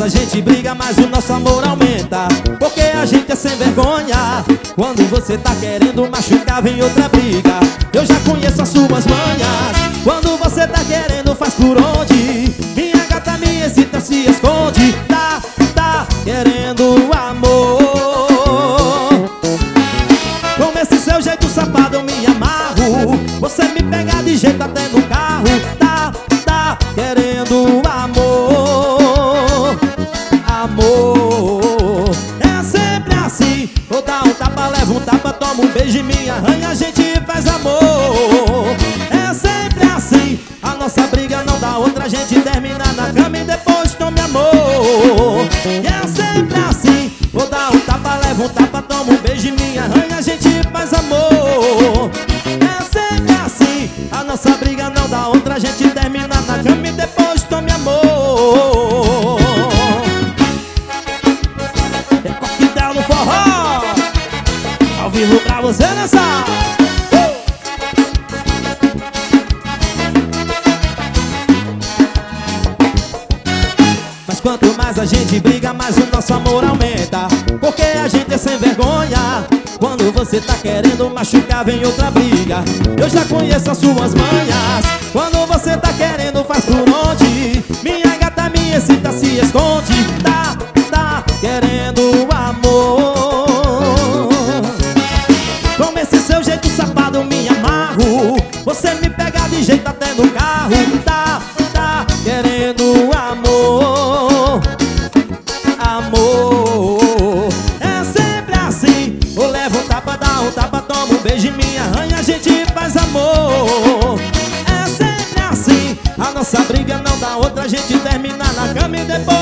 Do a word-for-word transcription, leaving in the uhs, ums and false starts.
a gente briga, mais o nosso amor aumenta. Porque a gente é sem vergonha. Quando você tá querendo machucar, vem outra briga. Eu já conheço as suas manhas. Quando você tá querendo, faz por onde? Minha gata me excita, se esconde. Tá, tá querendo amor. Com esse seu jeito safado eu me amarro. Você me pega de jeito até no carro. Tá, tá querendo amor. Amor. É sempre assim. Vou dar um tapa, levo um tapa, toma um beijo, me arranha, a gente faz amor. É sempre assim. A nossa briga não dá outra, a gente termina na cama e depois tome amor. E é sempre assim. Vou dar um tapa, levo um tapa, toma um beijo, me arranha, a gente faz amor. É sempre assim. A nossa briga não dá outra, a gente termina na cama e depois tome amor. É coquetel no forró, ao vivo pra você dançar. Mas quanto mais a gente briga, mais o nosso amor aumenta. Porque a gente é sem vergonha. Quando você tá querendo machucar, vem outra briga. Eu já conheço as suas manhas. Quando você tá querendo, faz por onde? Minha gata me excita, se esconde. Tá, tá querendo amor. Com esse seu jeito safado eu me amarro. Você me pega de jeito até no carro. Tá, tá querendo amor. Amor. É sempre assim. Eu levo um tapa, dá um tapa, toma um beijo, me arranha, a gente faz amor. É sempre assim. A nossa briga não dá outra, a gente termina na cama e depois